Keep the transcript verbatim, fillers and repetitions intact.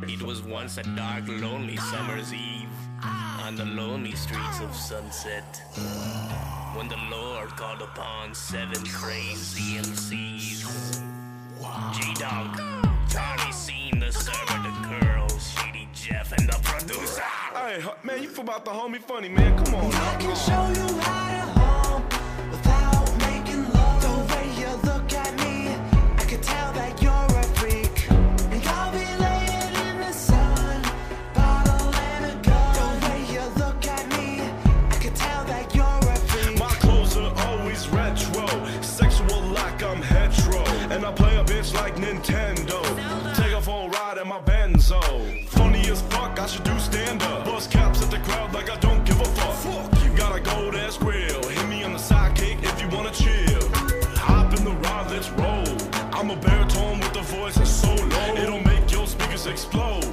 It was once a dark, lonely summer's eve on the lonely streets of Sunset, when the Lord called upon seven crazy M Cs. G-Dunk, Charlie Scene, the server, the girls, Shady Jeff, and the producer. Hey, man, you about the homie funny, man. Come on, I can man. show you how to home without making love. The way you look at me, I can tell that you're a freak. And I'll be laying in the sun, bottle and a gun. The way you look at me, I can tell that you're a freak. My clothes are always retro, sexual like I'm hetero, and I play a bitch like Nintendo. Take off on ride in my Benzo. Funny as fuck, I should do stand up. Bust caps at the crowd like I don't give a fuck. Fuck you. Gotta go, that's real. Hit me on the sidekick if you wanna chill. Hop in the ride, let's roll. I'm a baritone with a voice that's so low, it'll make your speakers explode.